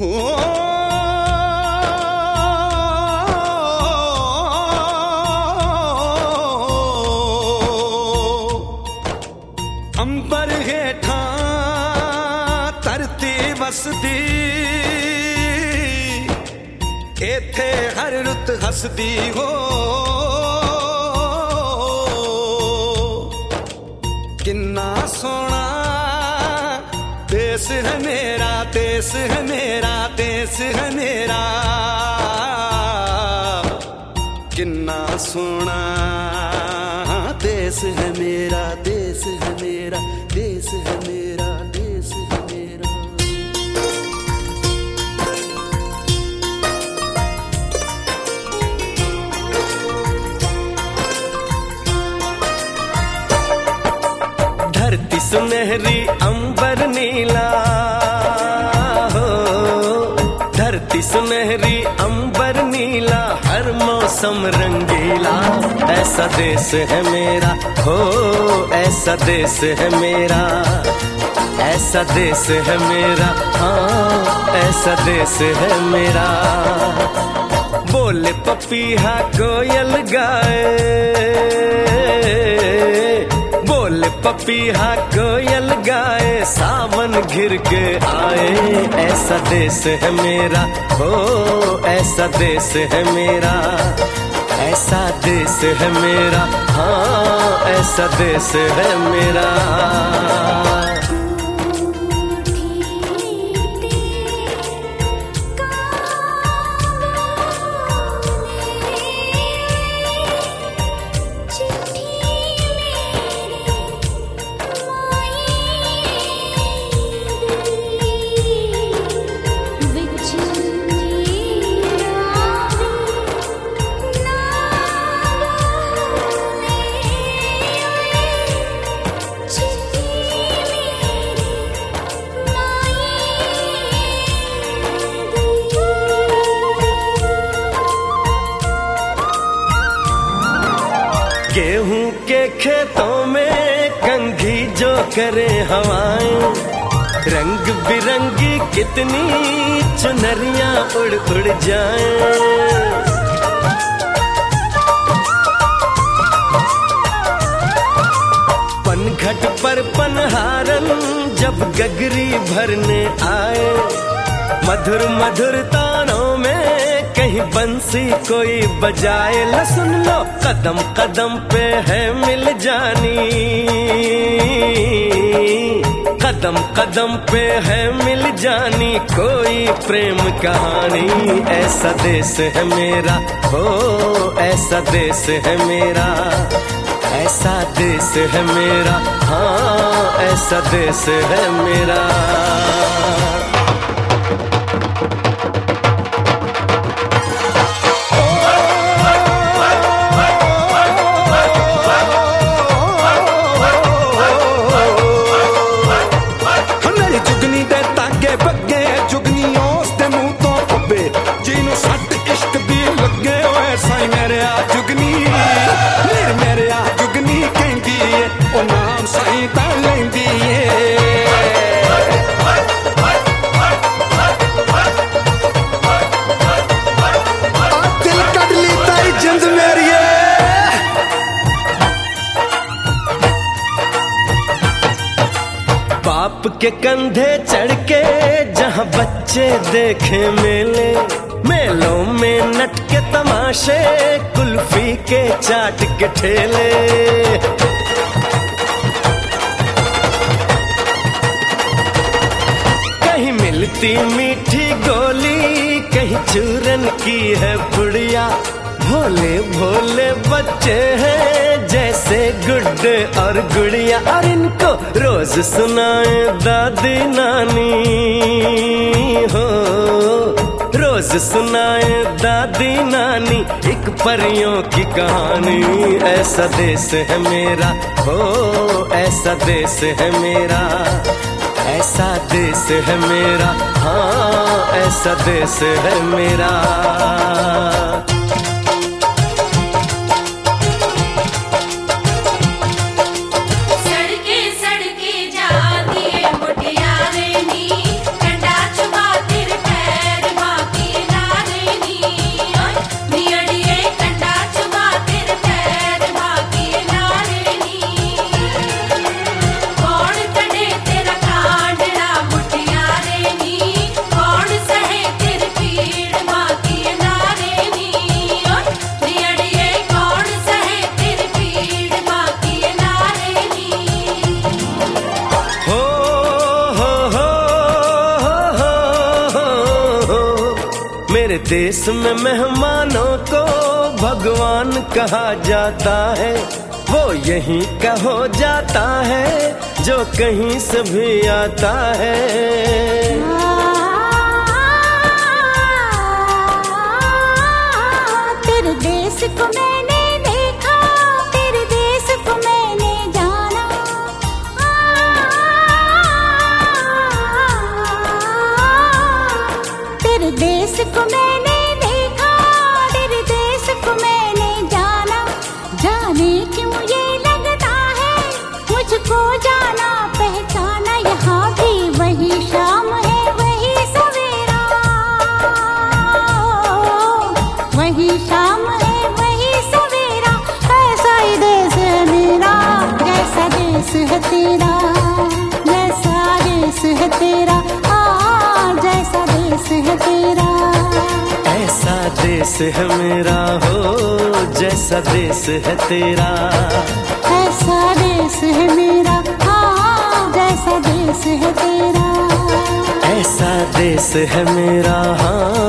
अंबर हेठा धरती वसदी, इथे हर रुत हसदी हो। किन्ना सोना देश है मेरा, देश है मेरा, देश है मेरा। किन्ना सोना देश है मेरा, देश है मेरा, देश है मेरा, देश है मेरा। धरती सुनहरी अंबर नीला हो, धरती सुनहरी अंबर नीला, हर मौसम रंगीला। ऐसा देश है मेरा हो, ऐसा देश है मेरा, ऐसा देश है मेरा, हाँ ऐसा देश है मेरा। बोले पपीहा कोयल गाए, बोले पपीहा कोयल गाए, सावन घिर के आए। ऐसा देश है मेरा हो, ऐसा देश है मेरा, ऐसा देश है मेरा, हाँ ऐसा देश है मेरा। गेहूं के खेतों में कंघी जो करे हवाएं, रंग बिरंगी कितनी चुनरियां उड़ उड़ जाएं। पनघट पर पनहारन जब गगरी भरने आए, मधुर मधुर तानों में कहीं बंसी कोई बजाए। ल सुन लो कदम कदम पे है मिल जानी, कदम कदम पे है मिल जानी कोई प्रेम कहानी। ऐसा देश है मेरा हो, ऐसा देश है मेरा, ऐसा देश है मेरा, हाँ ऐसा देश है मेरा। बाप के कंधे चढ़ के जहाँ बच्चे देखे मेले, मेलों में नट के तमाशे, कुल्फी के चाट के ठेले। कहीं मिलती मीठी गोली, कहीं चूरन की है पुड़िया। भोले भोले बच्चे हैं जैसे गुड्डे और गुड़िया, और इनको रोज सुनाए दादी नानी हो, रोज सुनाए दादी नानी एक परियों की कहानी। ऐसा देश है मेरा हो, ऐसा देश है मेरा, ऐसा देश है मेरा, हाँ ऐसा देश है मेरा। सड़के जाती है मुटियारे नी, डंडा चुका तिर पैर मेरे देश में मेहमानों को भगवान कहा जाता है, वो यहीं का हो जाता है जो कहीं से भी आता है। तेरे देश को मैंने देखा, तेरे देश को मैंने जाना, तेरे देश को मैंने देखा, तेरे देश को मैंने जाना। जाने क्यों ये लगता है मुझको जाना पहचाना, यहाँ भी वही शाम है वही सवेरा, वही शाम है वही सवेरा। ऐसा ही देश है मेरा, जैसा देश है तेरा, जैसा देश है तेरा, जैसा देश है तेरा। ऐसा देश है मेरा हो जैसा देश है तेरा, ऐसा देश है मेरा, जैसा देश है तेरा। ऐसा देश है मेरा हाँ